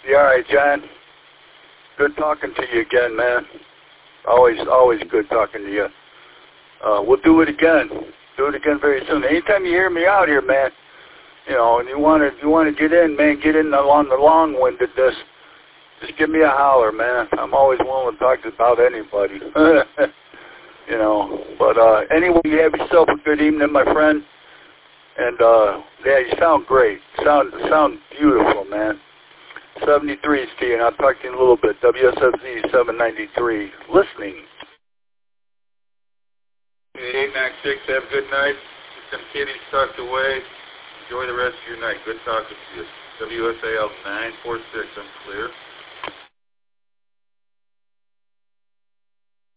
You all right, John? Good talking to you again, man. Always good talking to you. We'll do it again. Do it again very soon. Anytime you hear me out here, man, you know, and you want to get in, man, get in along the long-windedness. Just give me a holler, man. I'm always willing to talk about anybody. You know, but anyway, you have yourself a good evening, my friend. And yeah, you sound great. Sound beautiful, man. 73 Steve, and I'll talk to you in a little bit. WSFZ 793. Listening. 896, have a good night. Get some kitties tucked away. Enjoy the rest of your night. Good talking to you. WSAL 946, I'm clear.